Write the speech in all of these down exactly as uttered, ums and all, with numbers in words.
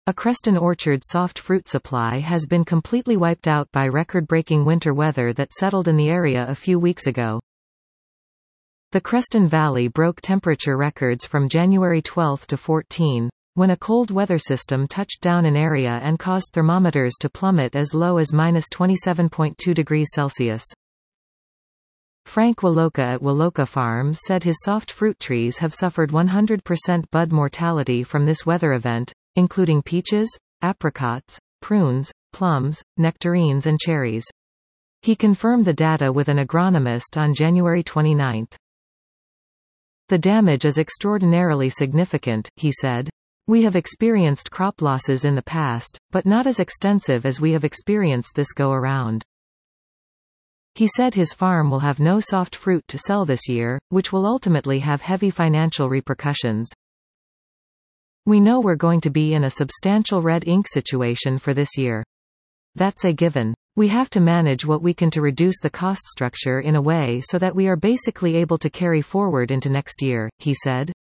A Creston orchard soft fruit supply has been completely wiped out by record-breaking winter weather that settled in the area a few weeks ago. The Creston Valley broke temperature records from January twelfth to fourteenth, when a cold weather system touched down an area and caused thermometers to plummet as low as minus twenty-seven point two degrees Celsius. Frank Woloka at Woloka Farms said his soft fruit trees have suffered one hundred percent bud mortality from this weather event, including peaches, apricots, prunes, plums, nectarines and cherries. He confirmed the data with an agronomist on January twenty-ninth. The damage is extraordinarily significant, he said. We have experienced crop losses in the past, but not as extensive as we have experienced this go-around. He said his farm will have no soft fruit to sell this year, which will ultimately have heavy financial repercussions. We know we're going to be in a substantial red ink situation for this year. That's a given. We have to manage what we can to reduce the cost structure in a way so that we are basically able to carry forward into next year, he said.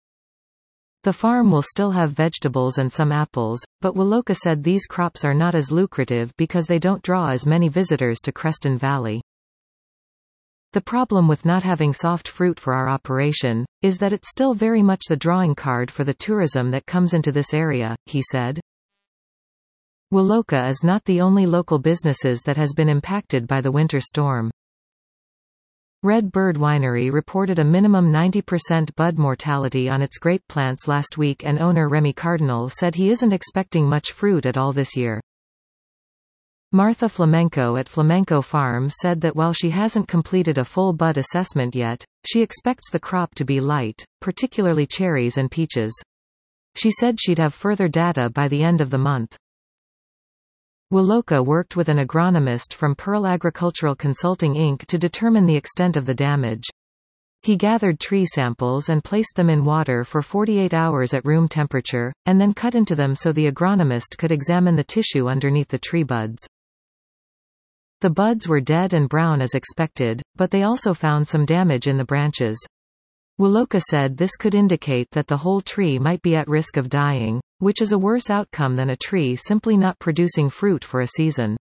The farm will still have vegetables and some apples, but Woloka said these crops are not as lucrative because they don't draw as many visitors to Creston Valley. The problem with not having soft fruit for our operation is that it's still very much the drawing card for the tourism that comes into this area, he said. Woloka is not the only local businesses that has been impacted by the winter storm. Red Bird Winery reported a minimum ninety percent bud mortality on its grape plants last week, and owner Remy Cardinal said he isn't expecting much fruit at all this year. Martha Flamenco at Flamenco Farms said that while she hasn't completed a full bud assessment yet, she expects the crop to be light, particularly cherries and peaches. She said she'd have further data by the end of the month. Woloka worked with an agronomist from Pearl Agricultural Consulting Incorporated to determine the extent of the damage. He gathered tree samples and placed them in water for forty-eight hours at room temperature, and then cut into them so the agronomist could examine the tissue underneath the tree buds. The buds were dead and brown as expected, but they also found some damage in the branches. Woloka said this could indicate that the whole tree might be at risk of dying, which is a worse outcome than a tree simply not producing fruit for a season.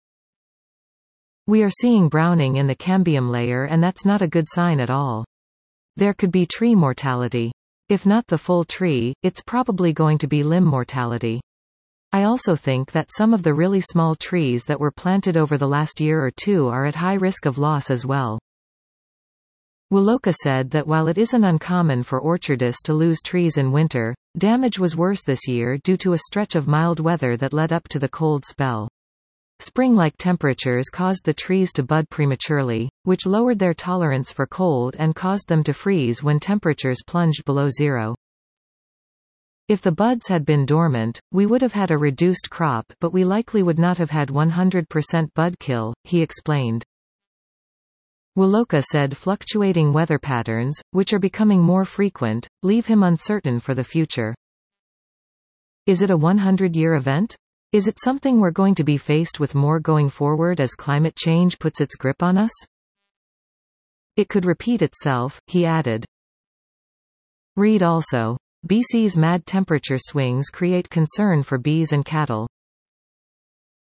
We are seeing browning in the cambium layer, and that's not a good sign at all. There could be tree mortality. If not the full tree, it's probably going to be limb mortality. I also think that some of the really small trees that were planted over the last year or two are at high risk of loss as well. Woloka said that while it isn't uncommon for orchardists to lose trees in winter, damage was worse this year due to a stretch of mild weather that led up to the cold spell. Spring-like temperatures caused the trees to bud prematurely, which lowered their tolerance for cold and caused them to freeze when temperatures plunged below zero. If the buds had been dormant, we would have had a reduced crop, but we likely would not have had one hundred percent bud kill, he explained. Woloka said fluctuating weather patterns, which are becoming more frequent, leave him uncertain for the future. Is it a hundred-year event? Is it something we're going to be faced with more going forward as climate change puts its grip on us? It could repeat itself, he added. Read also. B C's mad temperature swings create concern for bees and cattle.